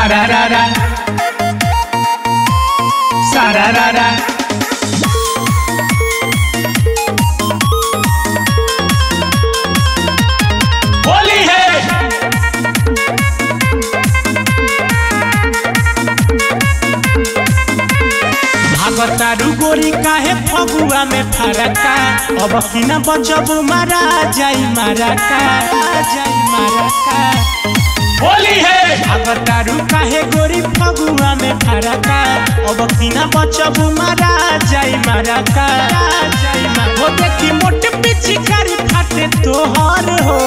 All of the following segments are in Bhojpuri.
सारारारा सारारारा होली है। भागतारू गोरी काहे फगुआ में फरका, अब की न बचब मारा जाई मारका जाई मारका। होली है। भागतारू काहे गोरी फगुआ में फरका, अब की न बचब मारा जाई मारका जाई मारका। हो देखी मोटे पिचकारी फाटे तोहर हो,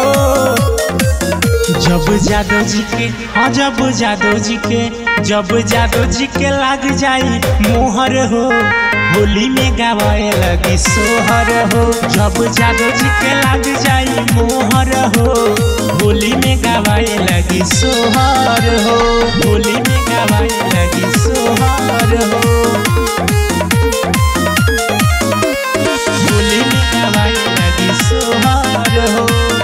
जब जादव जी के हाँ जब जादव जी के जब जादव जी के लाग जाई मोहर हो, होली में गावे लगी सोहर हो। जब जादव जी के लाग जाई मोहर हो, होली में गावे लगी सोहर हो, होली में गावे लगी सोहर हो, होली में गावे लगी सोहर हो।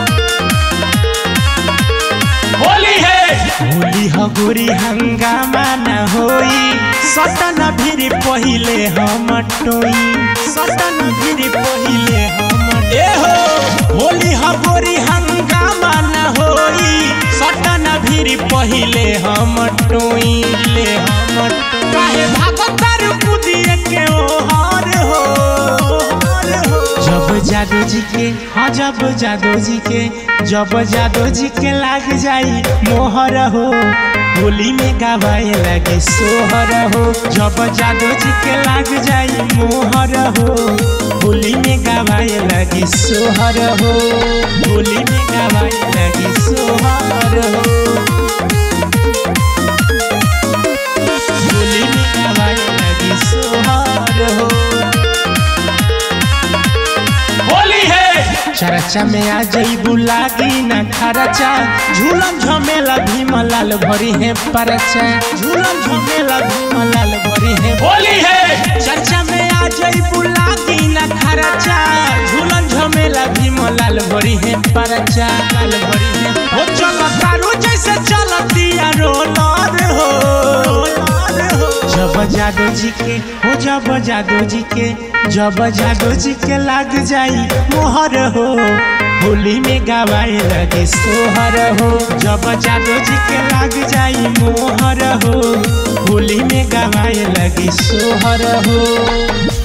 होली है। होली हो गोरी हंगामा न होई, सटन भीड़ पहिले हम टोई, सटन भीड़ पहिले हम ए हो। होली हो गोरी हंगामा न होई, सटन भीड़ पहिले हम टोई ले हम टोई। काहे भागतारू कुदिए के ओहर हो, जब जादव जी के हाँ जब जादव जी के जब जादव जी के लाग जाई मोहर हो, होली में गावे लगी सोहर हो। जब जादव जी के लाग जाई मोहर हो, होली में गावे लगी सोहर हो, होली में गावे लगी सोहर हो, होली में गावे लगी सोहर हो। चर्चा में आ जईबू लागी न खर्चा, झूलन झमेला भीमलाल भरी है परचा, झूलन झमेला भीमलाल भरी है। होली है। चर्चा में आ जईबू लागी न खर्चा, झूलन झमेला भीमलाल भरी है परचा लाल भरी है। हो चलो तारू जैसे चलतिया रोलर हो, जब जादव जी के हो जब जादव जी के जब जादव जी के लाग जाई मोहर हो, होली में गावे लगी सोहर हो। जब जादव जी के लाग जाई मोहर हो, होली में गावे लगी सोहर हो।